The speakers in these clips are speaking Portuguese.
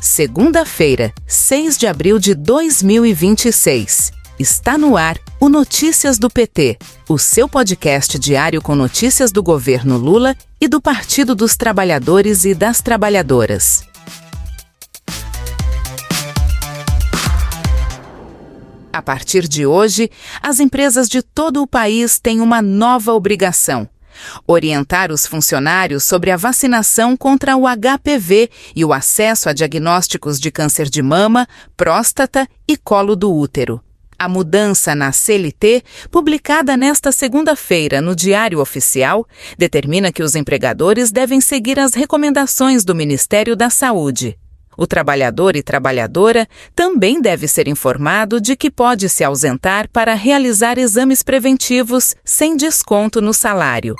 Segunda-feira, 6 de abril de 2026. Está no ar o Notícias do PT, o seu podcast diário com notícias do governo Lula e do Partido dos Trabalhadores e das Trabalhadoras. A partir de hoje, as empresas de todo o país têm uma nova obrigação: orientar os funcionários sobre a vacinação contra o HPV e o acesso a diagnósticos de câncer de mama, próstata e colo do útero. A mudança na CLT, publicada nesta segunda-feira no Diário Oficial, determina que os empregadores devem seguir as recomendações do Ministério da Saúde. O trabalhador e trabalhadora também deve ser informado de que pode se ausentar para realizar exames preventivos sem desconto no salário.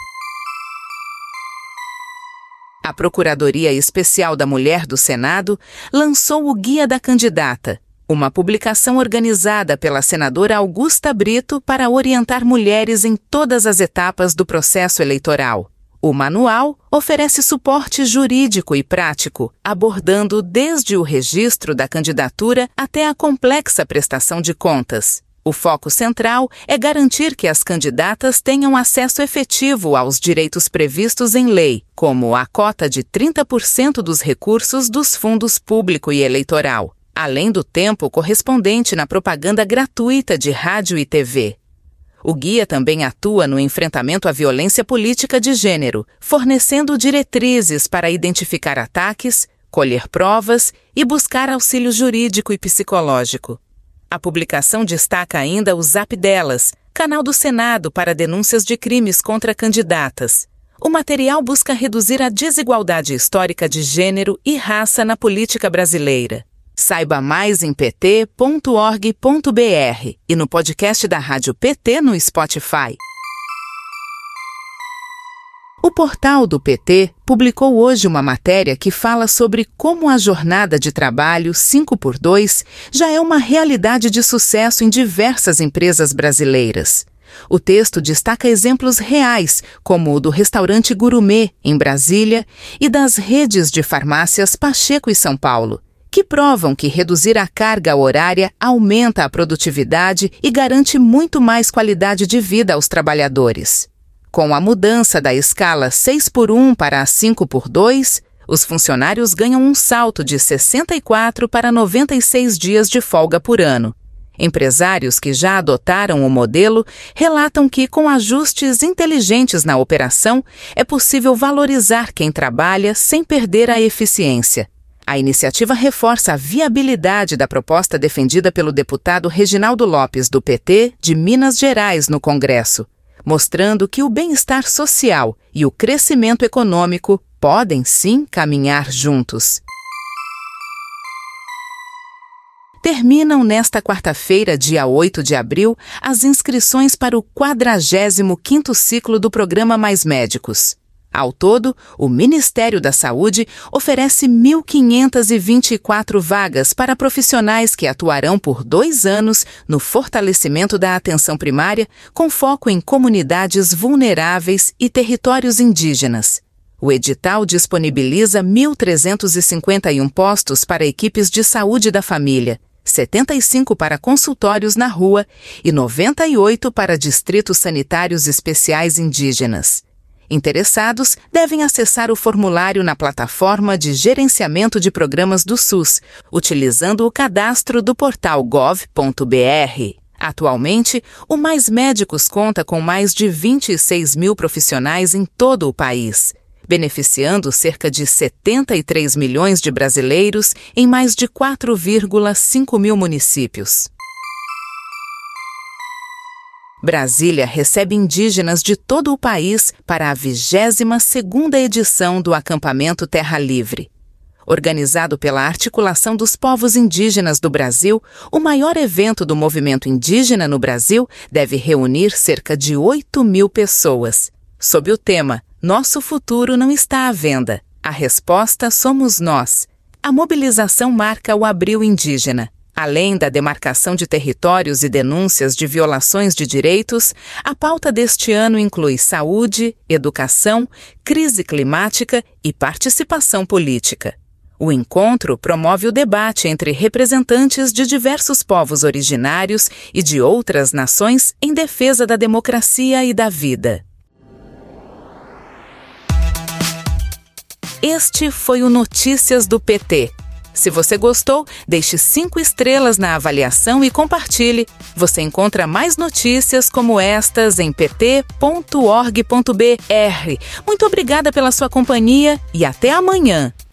A Procuradoria Especial da Mulher do Senado lançou o Guia da Candidata, uma publicação organizada pela senadora Augusta Brito para orientar mulheres em todas as etapas do processo eleitoral. O manual oferece suporte jurídico e prático, abordando desde o registro da candidatura até a complexa prestação de contas. O foco central é garantir que as candidatas tenham acesso efetivo aos direitos previstos em lei, como a cota de 30% dos recursos dos fundos público e eleitoral, além do tempo correspondente na propaganda gratuita de rádio e TV. O guia também atua no enfrentamento à violência política de gênero, fornecendo diretrizes para identificar ataques, colher provas e buscar auxílio jurídico e psicológico. A publicação destaca ainda o Zap Delas, canal do Senado para denúncias de crimes contra candidatas. O material busca reduzir a desigualdade histórica de gênero e raça na política brasileira. Saiba mais em pt.org.br e no podcast da Rádio PT no Spotify. O portal do PT publicou hoje uma matéria que fala sobre como a jornada de trabalho 5x2 já é uma realidade de sucesso em diversas empresas brasileiras. O texto destaca exemplos reais, como o do restaurante Gourmet, em Brasília, e das redes de farmácias Pacheco e São Paulo, que provam que reduzir a carga horária aumenta a produtividade e garante muito mais qualidade de vida aos trabalhadores. Com a mudança da escala 6x1 para a 5x2, os funcionários ganham um salto de 64 para 96 dias de folga por ano. Empresários que já adotaram o modelo relatam que, com ajustes inteligentes na operação, é possível valorizar quem trabalha sem perder a eficiência. A iniciativa reforça a viabilidade da proposta defendida pelo deputado Reginaldo Lopes, do PT, de Minas Gerais, no Congresso, mostrando que o bem-estar social e o crescimento econômico podem sim caminhar juntos. Terminam nesta quarta-feira, dia 8 de abril, as inscrições para o 45º ciclo do Programa Mais Médicos. Ao todo, o Ministério da Saúde oferece 1.524 vagas para profissionais que atuarão por 2 anos no fortalecimento da atenção primária, com foco em comunidades vulneráveis e territórios indígenas. O edital disponibiliza 1.351 postos para equipes de saúde da família, 75 para consultórios na rua e 98 para distritos sanitários especiais indígenas. Interessados devem acessar o formulário na plataforma de gerenciamento de programas do SUS, utilizando o cadastro do portal gov.br. Atualmente, o Mais Médicos conta com mais de 26 mil profissionais em todo o país, beneficiando cerca de 73 milhões de brasileiros em mais de 4,5 mil municípios. Brasília recebe indígenas de todo o país para a 22ª edição do Acampamento Terra Livre. Organizado pela Articulação dos Povos Indígenas do Brasil, o maior evento do movimento indígena no Brasil deve reunir cerca de 8.000 pessoas. Sob o tema "Nosso futuro não está à venda. A resposta somos nós", a mobilização marca o Abril Indígena. Além da demarcação de territórios e denúncias de violações de direitos, a pauta deste ano inclui saúde, educação, crise climática e participação política. O encontro promove o debate entre representantes de diversos povos originários e de outras nações em defesa da democracia e da vida. Este foi o Notícias do PT. Se você gostou, deixe 5 estrelas na avaliação e compartilhe. Você encontra mais notícias como estas em pt.org.br. Muito obrigada pela sua companhia e até amanhã.